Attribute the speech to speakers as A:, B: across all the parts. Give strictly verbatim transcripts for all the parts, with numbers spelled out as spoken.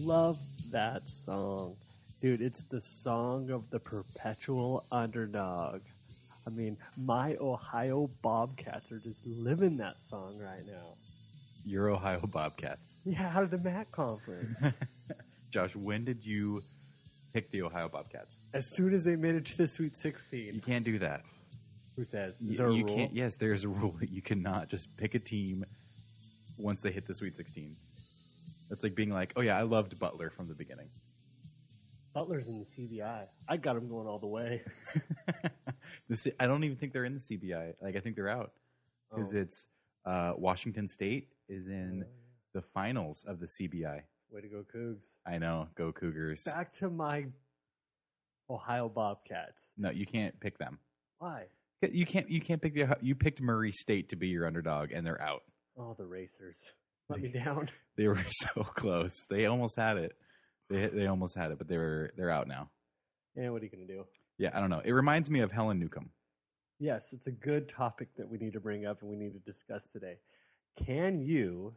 A: love that song. Dude, it's the song of the perpetual underdog. I mean, my Ohio Bobcats are just living that song right now.
B: Your Ohio Bobcats.
A: Yeah, out of the M A C conference.
B: Josh, when did you pick the Ohio Bobcats?
A: As soon as they made it to the Sweet sixteen.
B: You can't do that.
A: Who says? Is
B: You,
A: there a
B: you
A: rule?
B: can't. Yes, there's a rule that you cannot just pick a team once they hit the Sweet sixteen. That's like being like, oh yeah, I loved Butler from the beginning.
A: Butler's in the C B I. I got him going all the way.
B: the C- I don't even think they're in the C B I. Like I think they're out because
A: Oh.
B: it's uh, Washington State is in
A: Oh.
B: the finals of the C B I.
A: Way to go, Cougs.
B: I know, go Cougars.
A: Back to my Ohio Bobcats.
B: No, you can't pick them.
A: Why?
B: You can't. You can't pick the. You picked Murray State to be your underdog, and they're out.
A: Oh, the racers. Let me down.
B: They were so close. They almost had it. They they almost had it, but they were they're out now.
A: And what are you going to do?
B: Yeah, I don't know. It reminds me of Helen Newcomb.
A: Yes, it's a good topic that we need to bring up and we need to discuss today. Can you,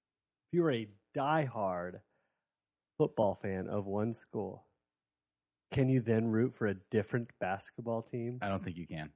A: if you're a diehard football fan of one school, can you then root for a different basketball team?
B: I don't think you can.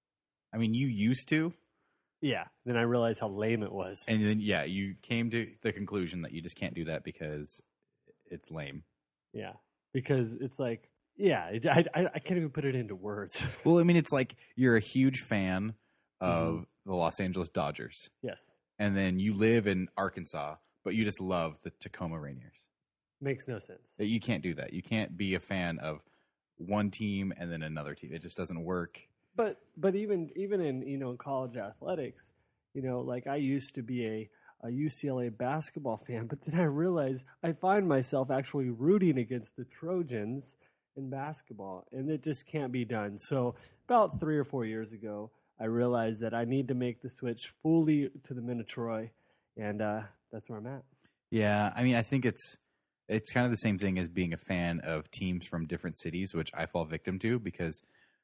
B: I mean, you used to,
A: Yeah. Then I realized how lame it was.
B: and then yeah, you came to the conclusion that you just can't do that because it's lame.
A: Yeah. Because it's like, yeah, it, I, I, I can't even put it into words.
B: Well, I mean, it's like you're a huge fan of mm-hmm. the Los Angeles Dodgers.
A: Yes.
B: And then you live in Arkansas, but you just love the Tacoma Rainiers.
A: Makes no sense.
B: You can't do that. You can't be a fan of one team and then another team. It just doesn't work.
A: But but even even in you know in college athletics, you know, like I used to be a, a U C L A basketball fan, but then I realized I find myself actually rooting against the Trojans in basketball, and it just can't be done. So about three or four years ago, I realized that I need to make the switch fully to the Minotroy, and uh, that's where I'm at.
B: Yeah, I mean, I think it's it's kind of the same thing as being a fan of teams from different cities, which I fall victim to because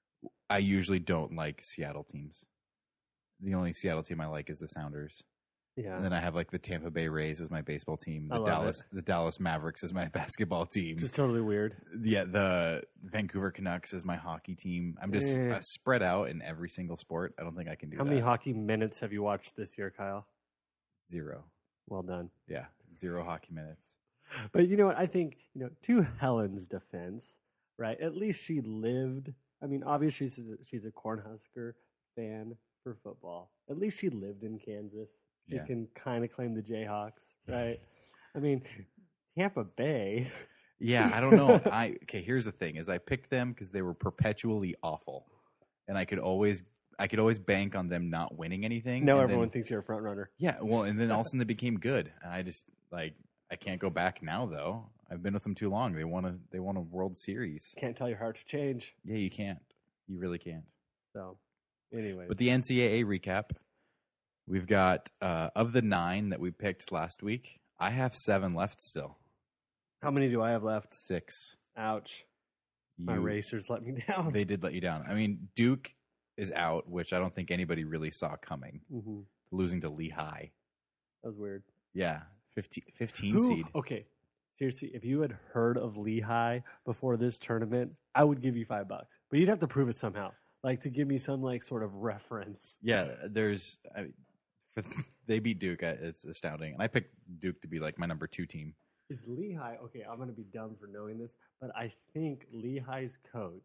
B: I usually don't like Seattle teams. The only Seattle team I like is the Sounders.
A: Yeah.
B: And then I have like the Tampa Bay Rays as my baseball team. The
A: I love
B: Dallas
A: it.
B: the Dallas Mavericks is my basketball team.
A: Just totally weird.
B: Yeah, the Vancouver Canucks is my hockey team. I'm just
A: Eh.
B: uh, spread out in every single sport. I don't think I can do
A: How
B: that.
A: many hockey minutes have you watched this year, Kyle?
B: Zero.
A: Well done.
B: Yeah, zero hockey minutes.
A: But you know what? I think, you know, to Helen's defense, right? At least she lived. I mean, obviously she's a, she's a Cornhusker fan for football. At least she lived in Kansas. She
B: Yeah.
A: can kind of claim the Jayhawks, right? I mean, Tampa Bay.
B: Yeah, I don't know. I okay. Here's the thing: is I picked them because they were perpetually awful, and I could always I could always bank on them not winning anything.
A: Now
B: and
A: everyone
B: then,
A: thinks you're a front runner.
B: Yeah, well, and then all of a sudden they became good, and I just like I can't go back now though. I've been with them too long. They won a they won a World Series.
A: Can't tell your heart to change.
B: Yeah, you can't. You really can't.
A: So, anyways.
B: But the N C double A recap, we've got uh, of the nine that we picked last week. I have seven left still.
A: How many do I have left?
B: Six.
A: Ouch.
B: You,
A: My racers let me down.
B: They did let you down. I mean, Duke is out, which I don't think anybody really saw coming.
A: Mm-hmm.
B: Losing to Lehigh.
A: That was weird.
B: Yeah, fifteen, fifteen
A: Who,
B: seed.
A: Okay, seriously, if you had heard of Lehigh before this tournament, I would give you five bucks. But you'd have to prove it somehow, like to give me some like sort of reference.
B: Yeah, there's. I mean, for, they beat Duke. It's astounding, and I picked Duke to be like my number two team.
A: Is Lehigh okay? I'm going to be dumb for knowing this, but I think Lehigh's coach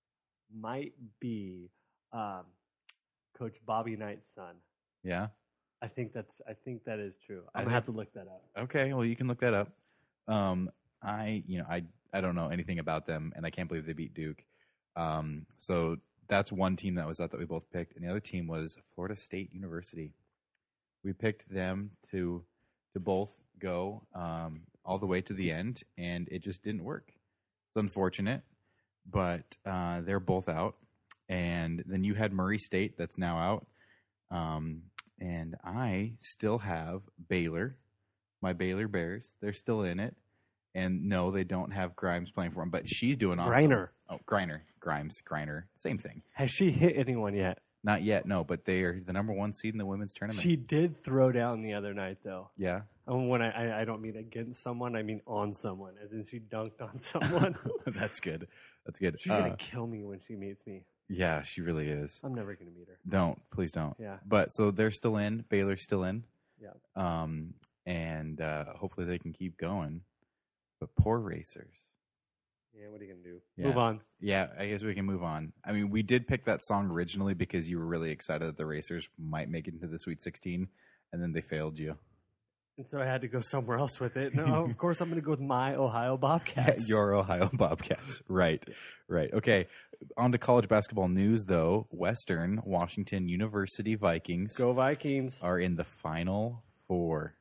A: might be um, Coach Bobby Knight's son.
B: Yeah.
A: I think that's. I think that is true.
B: I
A: I'm gonna have to look that up.
B: Okay, well you can look that up. Um, I you know I I don't know anything about them, and I can't believe they beat Duke. Um, so that's one team that was out that we both picked, and the other team was Florida State University. We picked them to to both go um, all the way to the end, and it just didn't work. It's unfortunate, but uh, they're both out. And then you had Murray State that's now out. Um, and I still have Baylor, my Baylor Bears. They're still in it. And no, they don't have Grimes playing for them, but she's doing awesome.
A: Griner.
B: Oh, Griner. Grimes, Griner. Same thing.
A: Has she hit anyone yet?
B: Not yet, no, but they are the number one seed in the women's tournament.
A: She did throw down the other night, though.
B: Yeah.
A: And when I, I, I don't mean against someone, I mean on someone, as in she dunked on someone.
B: That's good. That's good.
A: She's
B: Uh,
A: going to kill me when she meets me.
B: yeah, she really is.
A: I'm never going to meet her.
B: Don't. Please don't.
A: Yeah.
B: But so they're still in. Baylor's still in.
A: Yeah.
B: Um, and uh, hopefully they can keep going. But poor racers.
A: Yeah, what are you going to do?
B: Yeah.
A: Move on.
B: Yeah, I guess we can move on. I mean, we did pick that song originally because you were really excited that the racers might make it into the Sweet sixteen, and then they failed you.
A: And so I had to go somewhere else with it. No, of course I'm going to go with my Ohio Bobcats.
B: Your Ohio Bobcats. Right, right. Okay, on to college basketball news, though. Western Washington University Vikings
A: Go Vikings.
B: are in the Final Four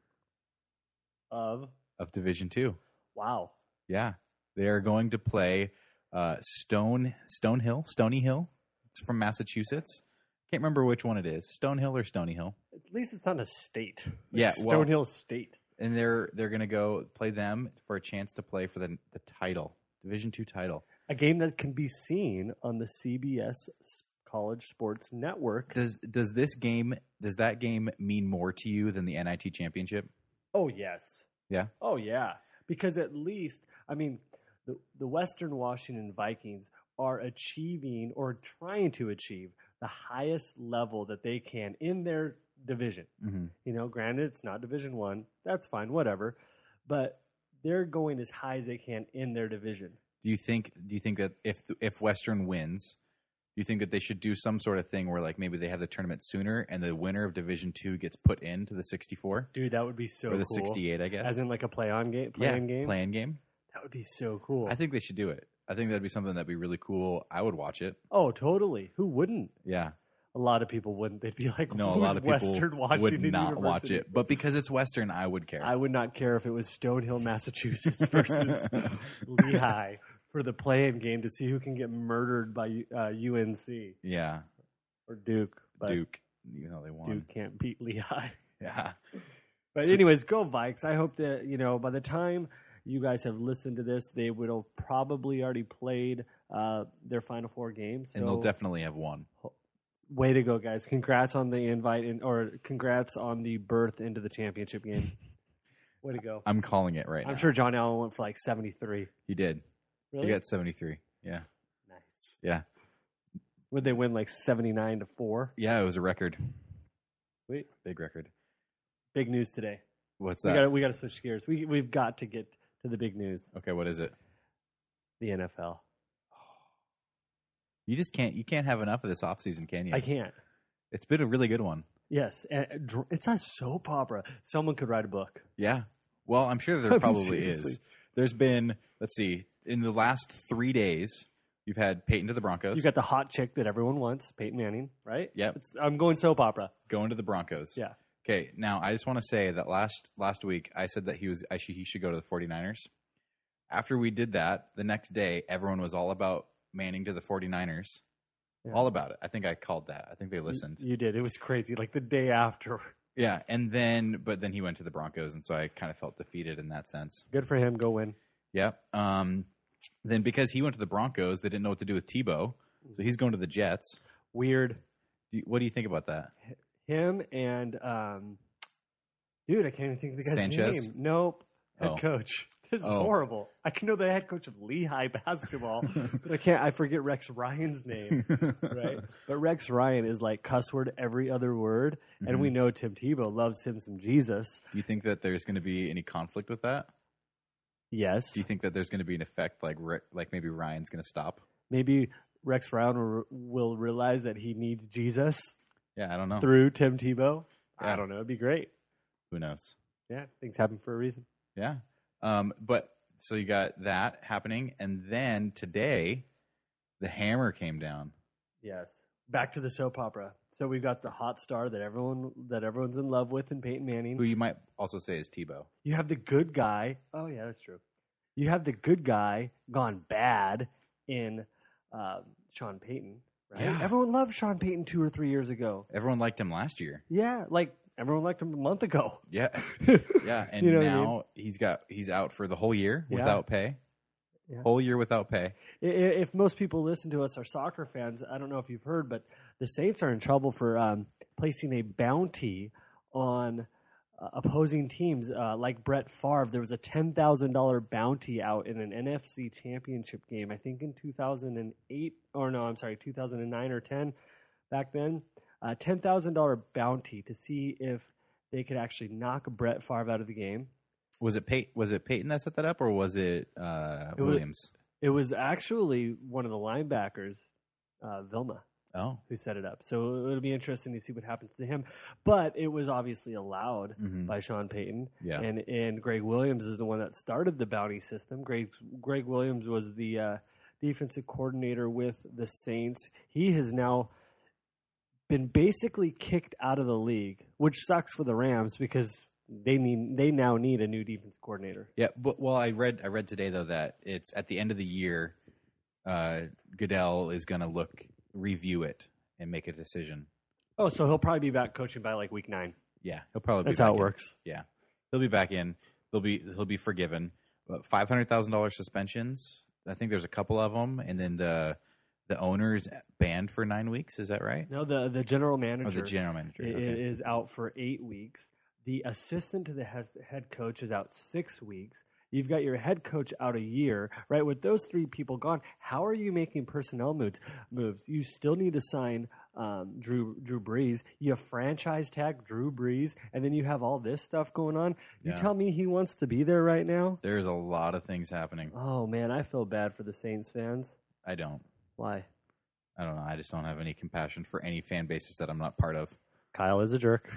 A: Of,
B: of Division Two.
A: wow.
B: Yeah, they are going to play uh, Stone Stonehill, Stony Hill. It's from Massachusetts. Can't remember which one it is, Stonehill or Stony Hill.
A: At least it's not a state. Like
B: Yeah, well-
A: Stonehill State.
B: And they're they're going to go play them for a chance to play for the the title, Division Two title.
A: A game that can be seen on the C B S College Sports Network.
B: Does does this game does that game mean more to you than the N I T championship?
A: Oh, yes.
B: Yeah.
A: Oh, yeah. Because at least, I mean, the, the Western Washington Vikings are achieving or trying to achieve the highest level that they can in their division.
B: Mm-hmm.
A: You know, granted, it's not Division One. That's fine, whatever. But they're going as high as they can in their division.
B: Do you think do you think that if if Western wins, do you think that they should do some sort of thing where like maybe they have the tournament sooner and the winner of Division Two gets put into the sixty-four
A: Dude, that would be so
B: or the
A: cool.
B: sixty-eight, I guess.
A: As in like a play-on game?
B: yeah,
A: Play-in game?
B: play-in game.
A: That would be so cool.
B: I think they should do it. I think that'd be something that'd be really cool. I would watch it.
A: Oh, totally. Who wouldn't?
B: Yeah.
A: A lot of people wouldn't. They'd be like,
B: No, a
A: who's
B: lot of people
A: Western Washington
B: would not
A: University?
B: watch it. But because it's Western, I would care.
A: I would not care if it was Stonehill, Massachusetts versus Lehigh for the play-in game to see who can get murdered by uh, U N C
B: yeah.
A: or Duke. But
B: Duke. You know they won.
A: Duke can't beat Lehigh.
B: Yeah.
A: But
B: So-
A: anyways, go Vikes. I hope that, you know, by the time you guys have listened to this, they would have probably already played uh, their Final Four games.
B: And they'll
A: So-
B: definitely have won.
A: Way to go, guys! Congrats on the invite, in, or congrats on the berth into the championship game. Way to go!
B: I'm calling it right now.
A: I'm sure John Allen went for like seventy-three.
B: He did.
A: Really?
B: He got seventy-three. Yeah.
A: Nice.
B: Yeah.
A: Would they win like seventy-nine to four?
B: Yeah, it was a record.
A: Wait,
B: Big record.
A: big news today.
B: What's
A: We
B: that?
A: got we got to switch gears. We we've got to get to the big news.
B: Okay, what is it?
A: The N F L.
B: You just can't you can't have enough of this offseason, can you?
A: I can't.
B: It's been a really good one.
A: Yes, and uh, dr- it's a soap opera. Someone could write a book.
B: Yeah. Well, I'm sure
A: I
B: there
A: mean,
B: probably
A: seriously.
B: is. There's been, let's see, in the last three days, you've had Peyton to the Broncos.
A: You got the hot chick that everyone wants, Peyton Manning, right?
B: Yep.
A: It's, I'm going soap opera.
B: going to the Broncos.
A: Yeah.
B: Okay, now I just want to say that last last week I said that he was I should, he should go to the 49ers. After we did that, the next day everyone was all about Manning to the 49ers.
A: Yeah.
B: All about it. I think I called that. I think they listened.
A: You, you did. It was crazy. Like the day after.
B: Yeah, and then but then he went to the Broncos, and so I kind of felt defeated in that sense.
A: Good for him. Go win.
B: Yeah. Um, then because he went to the Broncos, they didn't know what to do with Tebow, so he's going to the Jets.
A: Weird.
B: Do you, what do you think about that?
A: Him and um, dude, I can't even think of the guy's
B: Sanchez?
A: name. Nope. Head
B: Oh.
A: coach. This is
B: Oh.
A: horrible. I can know the head coach of Lehigh basketball, but I can't. I forget Rex Ryan's name. Right. But Rex Ryan is like cuss word every other word, and
B: Mm-hmm.
A: we know Tim Tebow loves him some Jesus.
B: Do you think that there's going to be any conflict with that?
A: Yes.
B: Do you think that there's going to be an effect like Ri- like maybe Ryan's going to stop?
A: Maybe Rex Ryan will, will realize that he needs Jesus
B: Yeah, I don't know.
A: through Tim Tebow.
B: Yeah.
A: I don't know. It'd be great.
B: Who knows?
A: Yeah, things happen for a reason.
B: Yeah. Um, but so you got that happening, and then today, the hammer came down.
A: Yes. Back to the soap opera. So we've got the hot star that everyone that everyone's in love with in Peyton Manning.
B: Who you might also say is Tebow.
A: You have the good guy. Oh yeah, that's true. You have the good guy gone bad in um, Sean Payton. Right?
B: Yeah.
A: Everyone loved Sean Payton two or three years ago.
B: Everyone liked him last year.
A: Yeah, like everyone liked him a month ago.
B: Yeah, yeah, and
A: You know what I
B: now he's got he's out for the whole year
A: Yeah.
B: without pay.
A: Yeah.
B: Whole year without pay.
A: I- If most people listen to us are soccer fans, I don't know if you've heard, but the Saints are in trouble for um, placing a bounty on uh, opposing teams. Uh, like Brett Favre, there was a ten thousand dollars bounty out in an N F C championship game, I think in two thousand eight, or no, I'm sorry, two thousand nine or ten back then. Uh, ten thousand dollars bounty to see if they could actually knock Brett Favre out of the game.
B: Was it Pey- Was it Peyton that set that up, or was it, uh,
A: it
B: Williams?
A: Was, it was actually one of the linebackers, uh, Vilma,
B: oh,
A: who set it up. So it'll be interesting to see what happens to him. But it was obviously allowed
B: mm-hmm.
A: by Sean Payton.
B: Yeah.
A: And and Greg Williams is the one that started the bounty system. Greg Greg Williams was the uh, defensive coordinator with the Saints. He has now been basically kicked out of the league, which sucks for the Rams because they need they now need a new defense coordinator.
B: Yeah, but well, I read I read today though that it's at the end of the year. Uh, Goodell is going to look review it and make a decision.
A: Oh, so he'll probably be back coaching by like week nine.
B: Yeah, he'll probably.
A: That's
B: be back
A: how it
B: in.
A: works.
B: Yeah, he'll be back in. He'll be he'll be forgiven. Five hundred thousand dollars suspensions. I think there's a couple of them, and then the. The owner is banned for nine weeks. Is that right?
A: No, the, the general manager.
B: Oh, the general manager
A: is,
B: okay.
A: is out for eight weeks. The assistant to the head coach is out six weeks. You've got your head coach out a year, right? With those three people gone, how are you making personnel moves? Moves. You still need to sign um, Drew Drew Brees. You have franchise tag Drew Brees, and then you have all this stuff going on. You
B: yeah.
A: tell me he wants to be there right now?
B: There's a lot of things happening.
A: Oh man, I feel bad for the Saints fans.
B: I don't.
A: Why?
B: I don't know. I just don't have any compassion for any fan bases that I'm not part of.
A: Kyle is a jerk.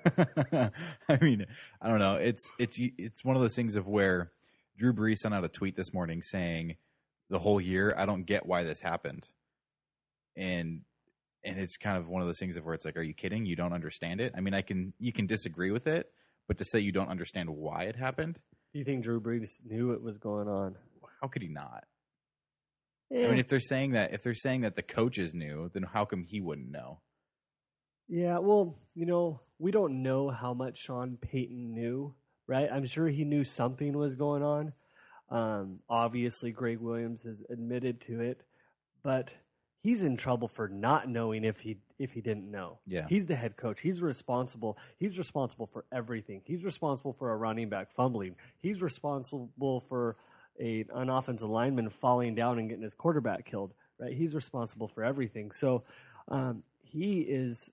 B: I mean, I don't know. It's it's it's one of those things of where Drew Brees sent out a tweet this morning saying the whole year I don't get why this happened, and and it's kind of one of those things of where it's like, are you kidding? You don't understand it? I mean, I can you can disagree with it, but to say you don't understand why it happened,
A: do you think Drew Brees knew what was going on?
B: How could he not?
A: Yeah.
B: I mean, if they're saying that if they're saying that the coaches knew, then how come he wouldn't know?
A: Yeah, well, you know, we don't know how much Sean Payton knew, right? I'm sure he knew something was going on. Um, obviously, Greg Williams has admitted to it, but he's in trouble for not knowing if he if he didn't know.
B: Yeah,
A: he's the head coach. He's responsible. He's responsible for everything. He's responsible for a running back fumbling. He's responsible for a, an offensive lineman falling down and getting his quarterback killed, right? He's responsible for everything. So um, he is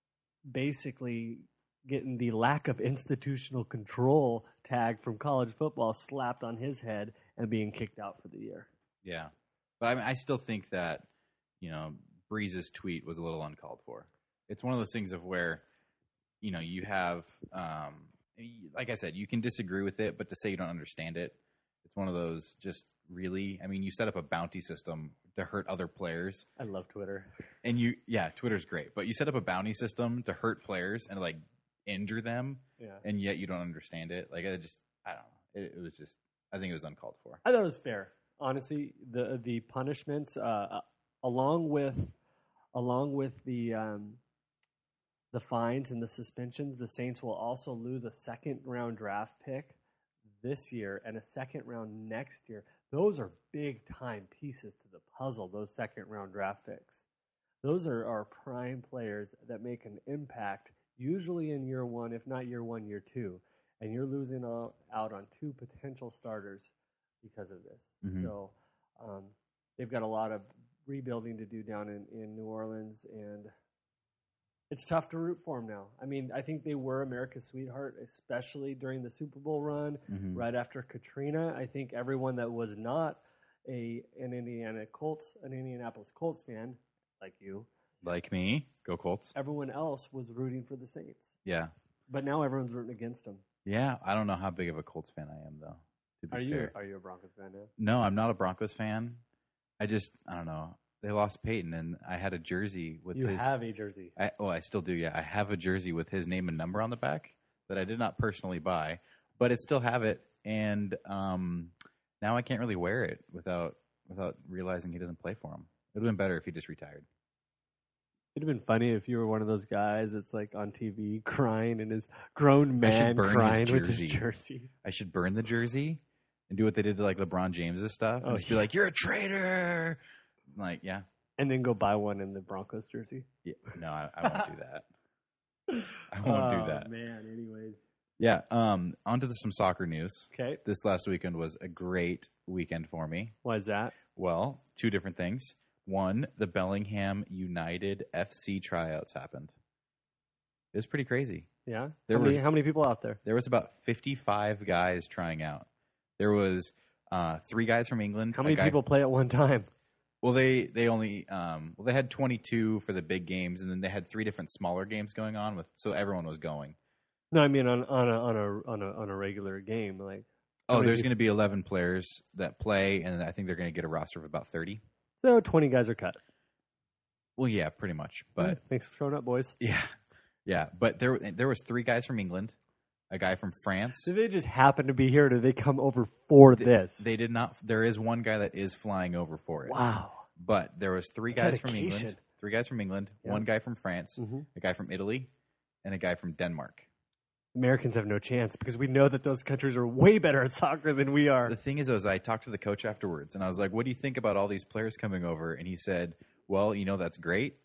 A: basically getting the lack of institutional control tag from college football slapped on his head and being kicked out for the year.
B: Yeah. But I mean, I still think that, you know, Breeze's tweet was a little uncalled for. It's one of those things of where, you know, you have, um, like I said, you can disagree with it, but to say you don't understand it, it's one of those just really, I mean, you set up a bounty system to hurt other players.
A: I love Twitter.
B: And you, yeah, Twitter's great, but you set up a bounty system to hurt players and like injure them.
A: Yeah.
B: And yet you don't understand it. Like, I just, I don't know. It, it was just, I think it was uncalled for.
A: I thought it was fair. Honestly, the, the punishments, uh, along with, along with the, um, the fines and the suspensions, the Saints will also lose a second round draft pick this year and a second round next year. Those are big time pieces to the puzzle, those second round draft picks. Those are our prime players that make an impact, usually in year one, if not year one, year two. And you're losing out on two potential starters because of this. Mm-hmm. So um, they've got a lot of rebuilding to do down in, in New Orleans, and it's tough to root for them now. I mean, I think they were America's sweetheart, especially during the Super Bowl run, mm-hmm. right after Katrina. I think everyone that was not a an Indiana Colts, an Indianapolis Colts fan, like you,
B: like me, go Colts.
A: Everyone else was rooting for the Saints.
B: Yeah,
A: but now everyone's rooting against them.
B: Yeah, I don't know how big of a Colts fan I am, though. To be
A: are you
B: fair.
A: Are you a Broncos fan now?
B: No, I'm not a Broncos fan. I just I don't know. They lost Peyton, and I had a jersey with
A: you
B: his...
A: You have a jersey.
B: I, oh, I still do, yeah. I have a jersey with his name and number on the back that I did not personally buy, but I still have it, and um, now I can't really wear it without without realizing he doesn't play for him. It would have been better if he just retired.
A: It would have been funny if you were one of those guys that's like on T V crying and his grown man crying his with his jersey.
B: I should burn the jersey and do what they did to like LeBron James' stuff and
A: oh,
B: just
A: yeah.
B: be like, "You're a traitor." Like, yeah,
A: And then go buy one in the Broncos jersey.
B: Yeah, no, I, I won't do that. I won't
A: oh,
B: do that.
A: Man, anyways.
B: Yeah. Um. On to the, some soccer news.
A: Okay.
B: This last weekend was a great weekend for me.
A: Why is that?
B: Well, two different things. One, the Bellingham United F C tryouts happened. It was pretty crazy.
A: Yeah.
B: There
A: how, many,
B: were,
A: how many people out there?
B: There was about fifty-five guys trying out. There was uh, three guys from England.
A: How many
B: guy,
A: people play at one time?
B: Well, they they only um, well they had twenty-two for the big games, and then they had three different smaller games going on with, so everyone was going.
A: No, I mean on on a on a on a on a regular game, like.
B: Oh, there's going to be eleven players that play, and I think they're going to get a roster of about thirty.
A: So twenty guys are cut.
B: Well, yeah, pretty much. But
A: yeah, thanks for showing up, boys.
B: Yeah, yeah. But there there was three guys from England, a guy from France.
A: Did they just happen to be here? Or did they come over for
B: they,
A: this?
B: They did not. There is one guy that is flying over for it.
A: Wow.
B: But there was three guys
A: Dedication.
B: from England, three guys from England,
A: Yeah.
B: one guy from France,
A: Mm-hmm.
B: a guy from Italy, and a guy from Denmark.
A: Americans have no chance because we know that those countries are way better at soccer than we are.
B: The thing is, is I talked to the coach afterwards, and I was like, what do you think about all these players coming over? And he said, well, you know, that's great,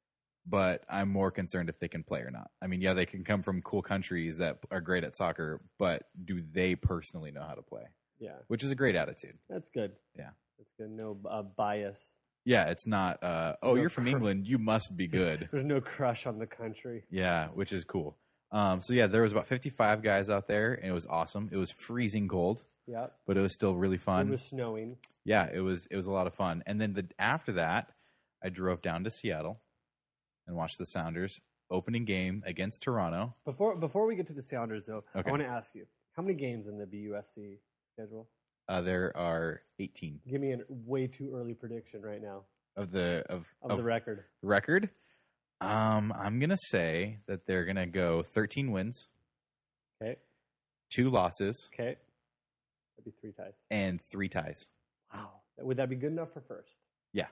B: but I'm more concerned if they can play or not. I mean, yeah, they can come from cool countries that are great at soccer, but do they personally know how to play?
A: Yeah.
B: Which is a great attitude.
A: That's good.
B: Yeah.
A: That's good. No uh, bias.
B: Yeah, it's not, uh, oh,
A: No
B: you're from
A: cr-
B: England, you must be good.
A: There's no crush on the country.
B: Yeah, which is cool. Um, so, yeah, there was about fifty-five guys out there, and it was awesome. It was freezing cold,
A: Yeah.
B: but it was still really fun.
A: It was snowing.
B: Yeah, it was it was a lot of fun. And then the, after that, I drove down to Seattle and watched the Sounders opening game against Toronto.
A: Before before we get to the Sounders, though,
B: Okay.
A: I want to ask you, how many games in the B U F C schedule?
B: Uh, there are eighteen
A: Give me a way too early prediction right now
B: of the of,
A: of,
B: of
A: the record.
B: record. Um, I'm gonna say that they're gonna go thirteen wins,
A: Okay.
B: two losses,
A: Okay. That'd be three ties.
B: and three ties.
A: Wow. Would that be good enough for first?
B: Yeah,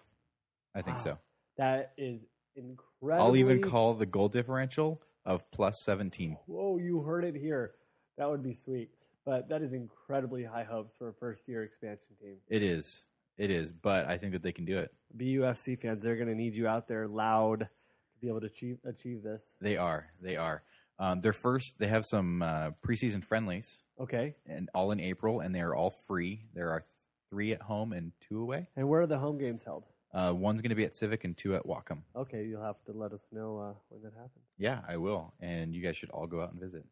B: I think
A: Wow.
B: so.
A: That is incredible.
B: I'll even call the goal differential of plus seventeen.
A: Whoa, you heard it here. That would be sweet. But that is incredibly high hopes for a first-year expansion team.
B: It is. It is. But I think that they can do it.
A: B U F C fans, they're going to need you out there loud to be able to achieve achieve this.
B: They are. They are. Um, they're first. They have some uh, preseason friendlies,
A: Okay.
B: and all in April, and they are all free. There are three at home and two away.
A: And where are the home games held?
B: Uh, one's going to be at Civic and two at Wacom.
A: Okay, you'll have to let us know uh, when that happens.
B: Yeah, I will. And you guys should all go out and visit.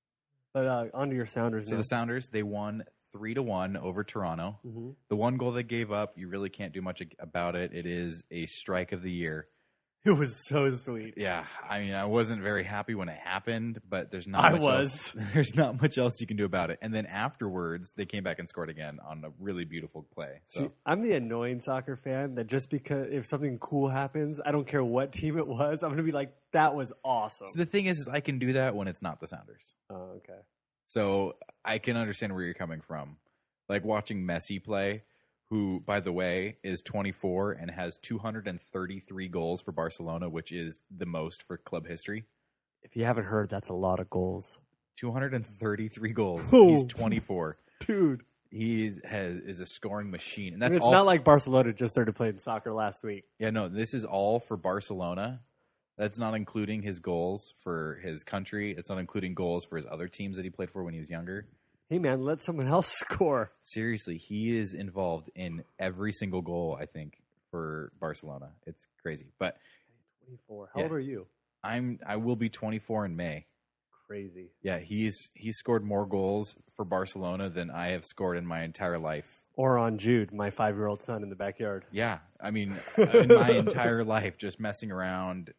A: But uh, on to your Sounders
B: So
A: now.
B: the Sounders, they won three to one over Toronto.
A: Mm-hmm.
B: The one goal they gave up, you really can't do much ag- about it. It is a strike of the year.
A: It was so sweet.
B: Yeah, I mean, I wasn't very happy when it happened, but there's not
A: I
B: much
A: was.
B: else. There's not much else you can do about it. And then afterwards, they came back and scored again on a really beautiful play. So
A: See, I'm the annoying soccer fan that just because if something cool happens, I don't care what team it was, I'm going to be like, that was awesome.
B: So the thing is, is I can do that when it's not the Sounders.
A: Oh, okay.
B: So I can understand where you're coming from. Like watching Messi play, who, by the way, is twenty-four and has two hundred thirty-three goals for Barcelona, which is the most for club history.
A: If you haven't heard, that's a lot of goals.
B: two hundred thirty-three goals.
A: Oh.
B: He's twenty-four.
A: Dude.
B: He is, has, is a scoring machine. And
A: I mean,
B: that's
A: it's
B: all.
A: not like Barcelona just started playing soccer last week.
B: Yeah, no, this is all for Barcelona. That's not including his goals for his country. It's not including goals for his other teams that he played for when he was younger.
A: Hey, man, let someone else score.
B: Seriously, he is involved in every single goal, I think, for Barcelona. It's crazy. But
A: twenty-four. How
B: Yeah.
A: old are you?
B: I'm I will be twenty-four in May.
A: Crazy.
B: Yeah, he's he's scored more goals for Barcelona than I have scored in my entire life.
A: Or on Jude, my five-year-old son in the backyard.
B: Yeah, I mean, in my entire life, just messing around,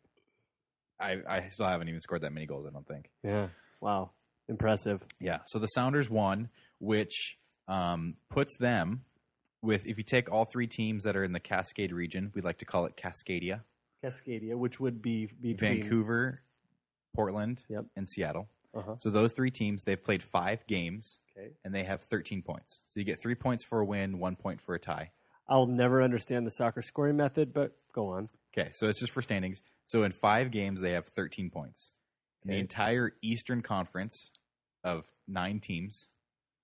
B: I I still haven't even scored that many goals, I don't think.
A: Yeah. Wow. Impressive.
B: Yeah, so the Sounders won, which um, puts them with, if you take all three teams that are in the Cascade region, we like to call it Cascadia,
A: Cascadia, which would be between
B: Vancouver, Portland,
A: Yep.
B: and Seattle.
A: Uh-huh.
B: So those three teams, they've played five games,
A: Okay.
B: and they have thirteen points. So you get three points for a win, one point for a tie.
A: I'll never understand the soccer scoring method, but go on.
B: Okay, so it's just for standings. So in five games, they have thirteen points. In the
A: Okay.
B: entire Eastern Conference of nine teams,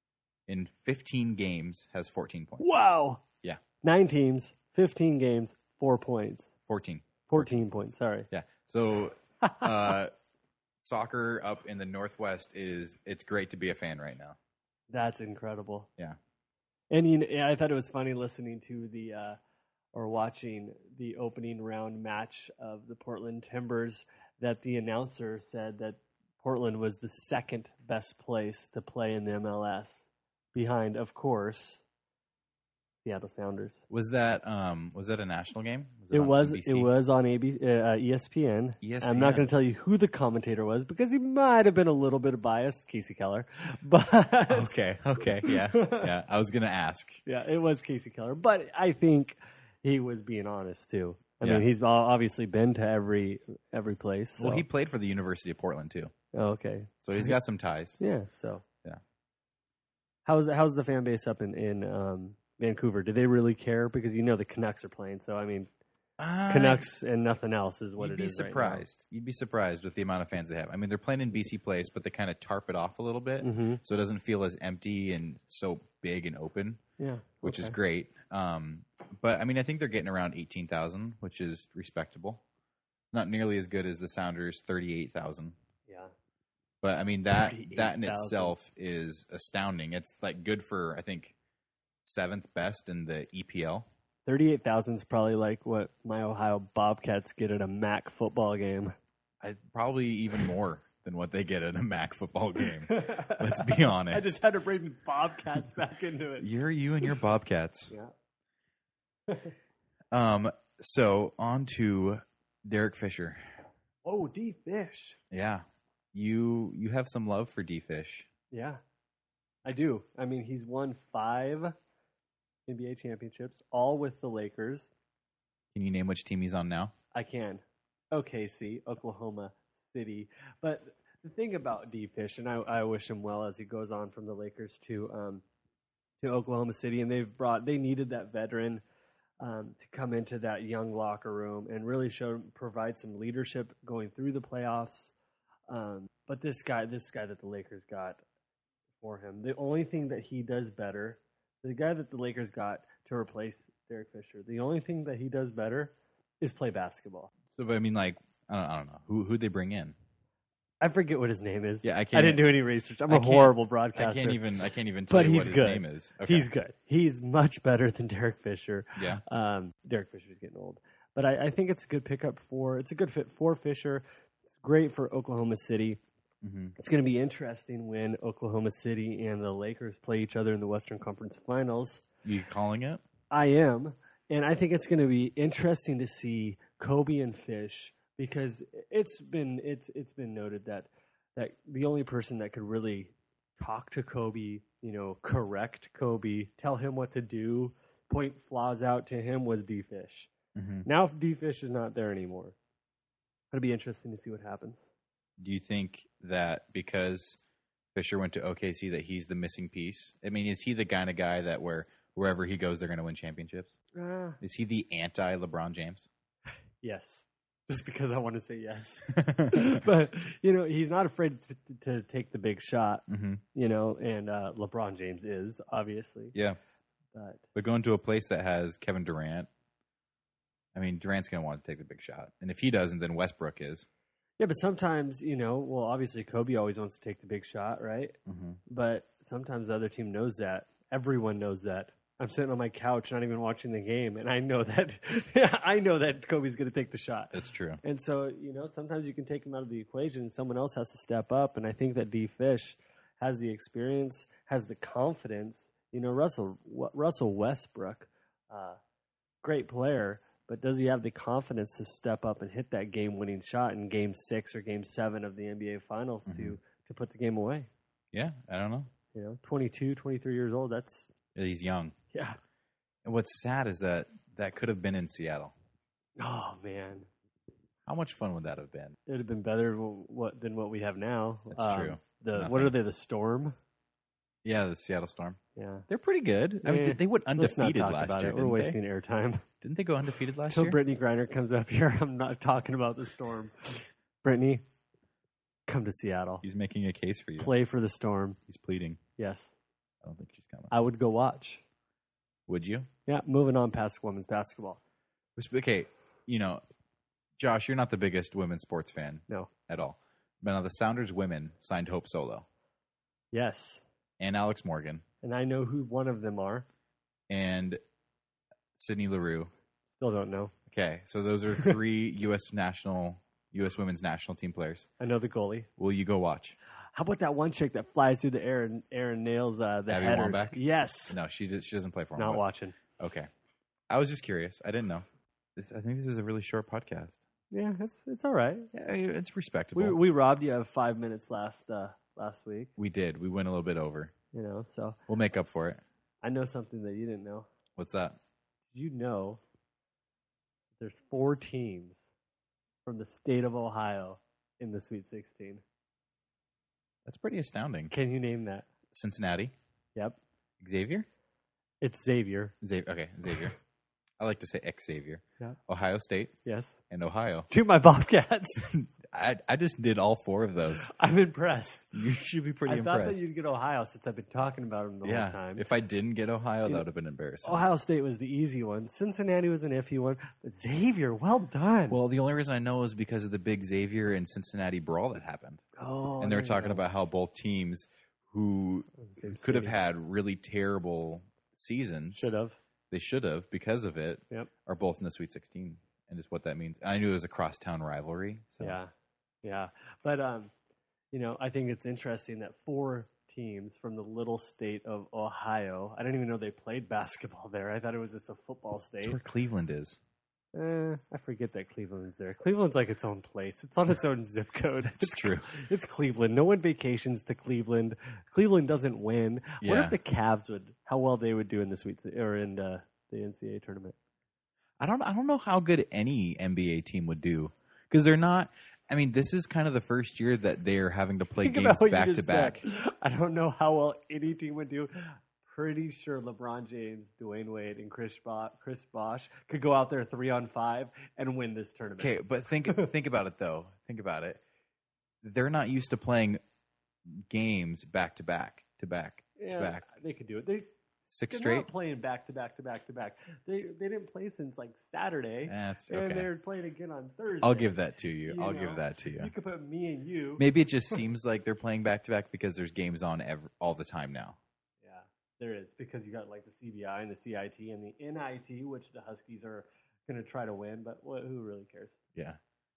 B: in fifteen games, has fourteen points.
A: Wow.
B: Yeah.
A: Nine teams, fifteen games, Four points.
B: fourteen.
A: Fourteen points. Sorry.
B: Yeah. So, uh, soccer up in the Northwest is it's great to be a fan right now.
A: That's incredible.
B: Yeah.
A: And you know, I thought it was funny listening to the uh, or watching the opening round match of the Portland Timbers that the announcer said that Portland was the second best place to play in the M L S, behind, of course, Seattle Sounders.
B: Was that um was that a national game? Was
A: It
B: on
A: was.
B: N B C?
A: It was on A B C, uh, E S P N.
B: E S P N.
A: I'm not going to tell you who the commentator was because he might have been a little bit biased, Casey Keller. But
B: Okay. Okay. Yeah. Yeah. I was gonna ask.
A: yeah, it was Casey Keller. But I think he was being honest too. I
B: Yeah.
A: mean, he's o- obviously been to every every place. So.
B: Well, he played for the University of Portland too,
A: Oh, okay.
B: so he's got some ties.
A: Yeah. So
B: Yeah.
A: How's how's the fan base up in in um, Vancouver? Do they really care? Because you know the Canucks are playing. So I mean,
B: Uh,
A: Canucks and nothing else is what
B: You'd
A: it
B: be
A: is.
B: surprised. You'd be surprised with the amount of fans they have. I mean, they're playing in B C Place, but they kind of tarp it off a little bit,
A: Right mm-hmm.
B: so it doesn't feel as empty and so big and open,
A: Yeah.
B: which is
A: okay.
B: great. Um, but I mean, I think they're getting around eighteen thousand, which is respectable. Not nearly as good as the Sounders' thirty-eight thousand.
A: Yeah.
B: But I mean that that in
A: thirty-eight thousand.
B: itself is astounding. It's like good for I think seventh best in the E P L.
A: Thirty-eight thousand is probably like what my Ohio Bobcats get at a M A C football game.
B: I probably even more than what they get at a M A C football game. Let's be honest.
A: I just had to bring Bobcats back into it.
B: You're you and your Bobcats.
A: Yeah.
B: Um. So on to Derek Fisher.
A: Oh, D Fish.
B: Yeah, you you have some love for D Fish.
A: Yeah, I do. I mean, he's won five N B A championships, all with the Lakers.
B: Can you name which team he's on now?
A: I can. O K C, Oklahoma City. But the thing about D Fish, and I, I wish him well as he goes on from the Lakers to um, to Oklahoma City, and they've brought they needed that veteran um, to come into that young locker room and really show provide some leadership going through the playoffs. Um, but this guy, this guy that the Lakers got for him, the only thing that he does better, the guy that the Lakers got to replace Derek Fisher, the only thing that he does better is play basketball.
B: So, but I mean, like, I don't, I don't know who who'd they bring in.
A: I forget what his name is.
B: Yeah, I
A: I
B: can't.
A: didn't do any research. I'm
B: I
A: a
B: can't-
A: horrible
B: I
A: broadcaster.
B: can't even. I can't even tell
A: But
B: you
A: he's
B: what his
A: good.
B: name is. Okay.
A: He's good. He's much better than Derek Fisher.
B: Yeah.
A: Um, Derek Fisher's getting old, but I, I think it's a good pickup for. It's a good fit for Fisher. It's great for Oklahoma City.
B: Mm-hmm.
A: It's going to be interesting when Oklahoma City and the Lakers play each other in the Western Conference Finals.
B: You calling it?
A: I am, and I think it's going to be interesting to see Kobe and Fish because it's been it's it's been noted that that the only person that could really talk to Kobe, you know, correct Kobe, tell him what to do, point flaws out to him was D Fish.
B: Mm-hmm.
A: Now if D Fish is not there anymore, it'll be interesting to see what happens.
B: Do you think that because Fisher went to O K C that he's the missing piece? I mean, is he the kind of guy that where wherever he goes they're going to win championships?
A: Uh,
B: Is he the anti LeBron James?
A: yes, just because I want to say yes. But you know, he's not afraid to, to take the big shot.
B: Mm-hmm.
A: You know, and uh, LeBron James is obviously.
B: Yeah,
A: But
B: but going to a place that has Kevin Durant, I mean, Durant's going to want to take the big shot, and if he doesn't, then Westbrook is.
A: yeah, but sometimes you know, well, obviously Kobe always wants to take the big shot, right?
B: Mm-hmm.
A: But sometimes the other team knows that. Everyone knows that. I'm sitting on my couch, not even watching the game, and I know that. I know that Kobe's going to take the shot.
B: That's true.
A: And so, you know, sometimes you can take him out of the equation and someone else has to step up. And I think that D Fish has the experience, has the confidence. You know, Russell Russell Westbrook, uh, great player, but does he have the confidence to step up and hit that game-winning shot in Game Six or Game Seven of the N B A Finals
B: Mm-hmm.
A: to to put the game away?
B: Yeah, I don't know.
A: You know, twenty-two, twenty-three years old. That's
B: He's young.
A: yeah.
B: And what's sad is that that could have been in Seattle.
A: Oh man,
B: How much fun would that have been?
A: it would have been better w- what than what we have now.
B: That's
A: Um,
B: true.
A: The
B: Nothing.
A: what are they? The Storm.
B: Yeah, the Seattle Storm.
A: Yeah.
B: They're pretty good. I mean,
A: Eh,
B: they- they went
A: Let's not
B: undefeated
A: talk
B: last
A: about
B: year.
A: it. We're
B: Didn't
A: wasting
B: they?
A: airtime.
B: Didn't they go undefeated last
A: Until
B: year?
A: Brittany Griner comes up here, I'm not talking about the Storm. Brittany, come to Seattle.
B: He's making a case for you.
A: Play for the Storm.
B: He's pleading.
A: Yes.
B: I don't think she's coming.
A: I would go watch.
B: Would you?
A: Yeah, moving on past women's basketball.
B: Okay, you know, Josh, you're not the biggest women's sports fan.
A: No.
B: At all. But now the Sounders women signed Hope Solo.
A: Yes.
B: And Alex Morgan.
A: And I know who one of them are.
B: And Sydney LaRue.
A: Still don't know.
B: Okay, so those are three U S national, U S women's national team players.
A: I know the goalie.
B: Will you go watch?
A: How about that one chick that flies through the air and, air and nails uh, the
B: Abby
A: headers?
B: Wambach?
A: Yes.
B: No, she does, she doesn't play for them.
A: Not
B: but-
A: watching.
B: Okay. I was just curious. I didn't know. This, I think this is a really short podcast.
A: Yeah, it's it's all right.
B: Yeah, it's respectable.
A: We we robbed you of five minutes last uh, last week.
B: We did. We went a little bit over.
A: You know, so
B: We'll make up for it.
A: I know something that you didn't know.
B: What's that?
A: Did you know there's four teams from the state of Ohio in the Sweet sixteen?
B: That's pretty astounding.
A: Can you name that?
B: Cincinnati.
A: Yep.
B: Xavier?
A: It's Xavier.
B: Xavier. Okay, Xavier. I like to say Xavier.
A: Yeah.
B: Ohio State
A: Yes.
B: and Ohio.
A: To my Bobcats.
B: I I just did all four of those.
A: I'm impressed.
B: You should be pretty
A: I thought
B: impressed.
A: that you'd get Ohio since I've been talking about them the
B: yeah.
A: whole time.
B: If I didn't get Ohio,
A: You
B: that
A: know,
B: would have been embarrassing.
A: Ohio State was the easy one. Cincinnati was an iffy one. But Xavier, well done.
B: Well, the only reason I know is because of the big Xavier and Cincinnati brawl that happened.
A: oh,
B: and they were
A: there you
B: talking
A: go.
B: about how both teams who
A: Same
B: could have
A: city.
B: had really terrible seasons,
A: Should have.
B: they should have because of it,
A: Yep.
B: are both in the Sweet sixteen, and just what that means. I knew it was a crosstown rivalry. So.
A: Yeah, yeah. But um, you know, I think it's interesting that four teams from the little state of Ohio. I didn't even know they played basketball there. I thought it was just a football
B: That's
A: state.
B: where Cleveland is.
A: Eh, I forget that Cleveland's there. Cleveland's like its own place. It's on its own zip code.
B: It's true.
A: It's Cleveland. No one vacations to Cleveland. Cleveland doesn't win. What
B: Yeah.
A: if the Cavs would? How well they would do in the Sweet or in uh, the N C double A tournament?
B: I don't. I don't know how good any N B A team would do because they're not. I mean, this is kind of the first year that they're having to play
A: Think
B: games
A: about what you
B: back to
A: just
B: back.
A: said. I don't know how well any team would do. Pretty sure LeBron James, Dwayne Wade, and Chris Bosh, Chris Bosh could go out there three on five and win this tournament.
B: Okay, but think think about it though. Think about it. They're not used to playing games back to back to back
A: yeah,
B: to back.
A: they could do it. They,
B: Six
A: they're
B: straight.
A: not playing back to back to back to back. They they didn't play since like Saturday,
B: That's
A: and
B: okay.
A: they're playing again on Thursday.
B: I'll give that to you.
A: You
B: I'll
A: know,
B: give that to you.
A: You could put me and you.
B: Maybe it just seems like they're playing back to back because there's games on ev all the time now.
A: Yeah, there is because you got like the C B I and the C I T and the N I T, which the Huskies are going to try to win, but what, who really cares?
B: Yeah.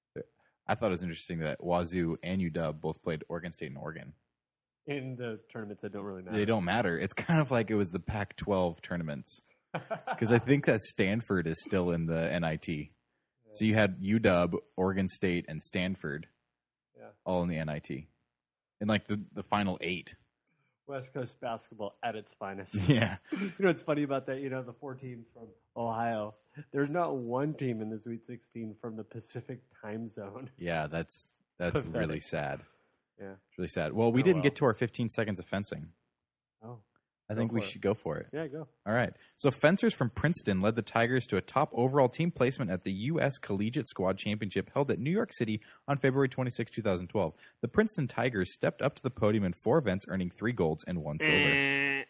B: I thought it was interesting that Wazoo and U W both played Oregon State and Oregon.
A: In the tournaments that don't really matter.
B: They don't matter. It's kind of like it was the Pac twelve tournaments because I think that Stanford is still in the N I T. So you had U W, Oregon State, and Stanford
A: Yeah.
B: all in the N I T. In like the, the final eight.
A: West Coast basketball at its finest.
B: Yeah.
A: You know what's funny about that? You know, the four teams from Ohio. There's not one team in the Sweet sixteen from the Pacific time zone.
B: Yeah, that's that's
A: Pathetic.
B: really sad.
A: Yeah.
B: It's really sad. Well, we
A: Oh,
B: didn't
A: well.
B: get to our fifteen seconds of fencing.
A: Oh.
B: I
A: Go
B: think we
A: for it.
B: should go for it.
A: Yeah, go.
B: All right. So fencers from Princeton led the Tigers to a top overall team placement at the U S Collegiate Squad Championship held at New York City on February twenty-sixth, twenty twelve. The Princeton Tigers stepped up to the podium in four events, earning three golds and one silver.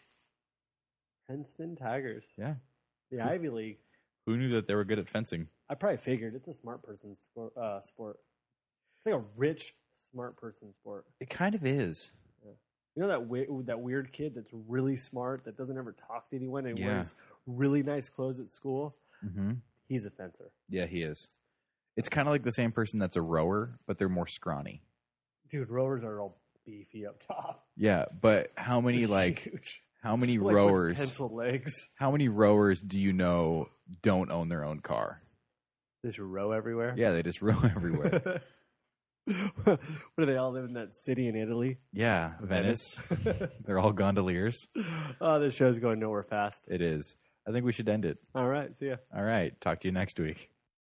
A: Princeton Tigers.
B: Yeah.
A: The Ivy League.
B: Who knew that they were good at fencing?
A: I probably figured it's a smart person's sport. Uh, sport. It's like a rich, smart person sport.
B: It kind of is.
A: You know that we- that weird kid that's really smart that doesn't ever talk to anyone and
B: Yeah.
A: wears really nice clothes at school?
B: Mm-hmm.
A: He's a fencer.
B: Yeah, he is. It's kind of like the same person that's a rower, but they're more scrawny.
A: Dude, rowers are all beefy up top.
B: Yeah, but how many
A: They're
B: like
A: huge.
B: how many
A: Like with
B: rowers?
A: pencil legs.
B: How many rowers do you know don't own their own car?
A: Just row everywhere.
B: Yeah, they just row everywhere.
A: What do they all live in that city in Italy?
B: Yeah, Venice. They're all gondoliers.
A: Oh, this show's going nowhere fast.
B: It is. I think we should end it.
A: All right, see ya.
B: All right. Talk to you next week.